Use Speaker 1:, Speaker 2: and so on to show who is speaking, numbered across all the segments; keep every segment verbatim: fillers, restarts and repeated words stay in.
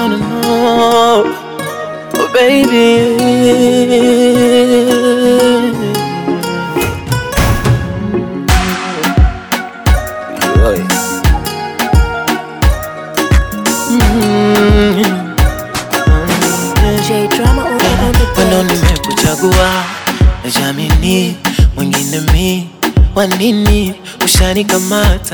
Speaker 1: no, no, no. Oh, baby. Wendo nimekuchagua, najamini mwingine mi. Wanini ushanikamata,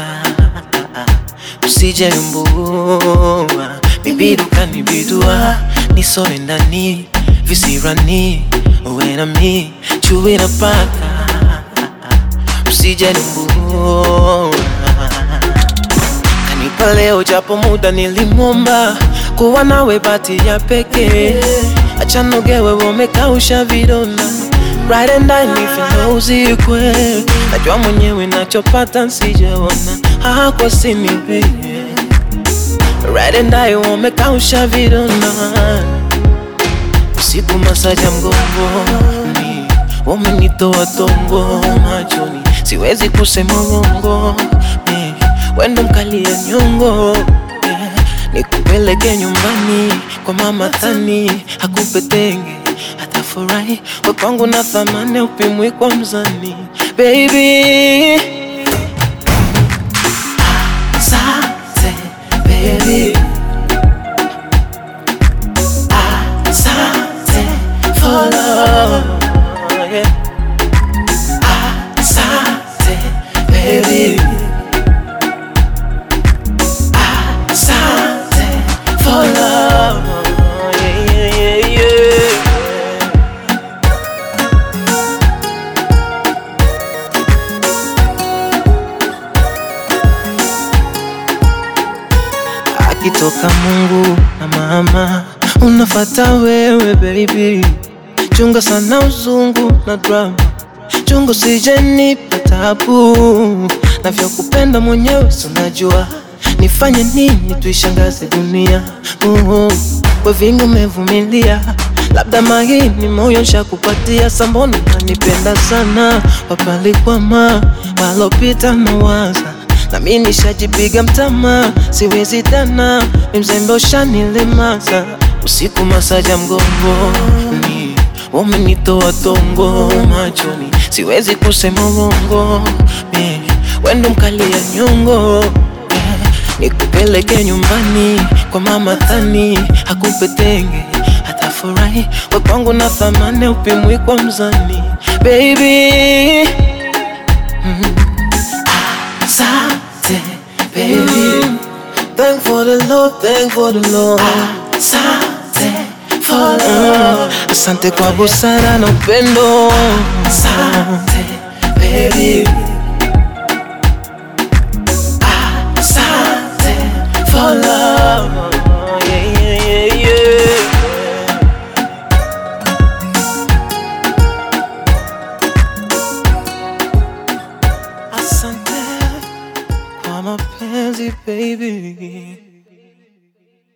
Speaker 1: usije mbua. Bibidu kanibidua, nisore ndani, visirani, uwe na mi, chui na paka. Usije mbua. Kanipa leo japo muda nilimwomba, kuwa nawe bati ya peke. Acha nogewe wamekausha vidonda, right and I nifanya uzikwe. Najua mwenyewe nachopata nsijaona, hako sinipe. Right and I wamekausha vidonda. Usiku masaja mgongoni, wamenitoa tongo machoni. Siwezi kusema uongo, wendo mkali ya nyongo. Nikupeleke nyumbani kwa mama Thani, hakupe tenge atafurahi. We kwangu na thamani upimwi kwa mzani, baby. Asante baby, asante for love, yeah. Asante baby, for love, yeah, yeah, yeah, yeah. Akitoka Mungu na mama, unafata wewe baby. Chunga sana uzungu na drama, chunga usije nipa tabu. Navyokupenda mwenyewe sunajua, nifanye nini tuishangaze dunia. uh, Kwa vingi umevumilia, labda mahini moyo nshakupatia. Sambona nanipenda sana, wapalikwama walopita mawaza. Na mimi nishajipiga mtama, siwezi tena, mzembe ushanilemaza. Usiku masaja mgongoni, wamenitoa tongo machoni. Siwezi kusema uongo, wendo mkali ya nyongo. Nikupeleke nyumbani kwa mama Thani, hakupe tenge atafurahi. We kwangu na thamani upimwi kwa mzani, baby. mm. Asante baby, thank for the love, thank for the love. Asante for love, asante kwa busara na upendo. Asante baby, for love, yeah, yeah, yeah, yeah. Asante kwa mapenzi baby.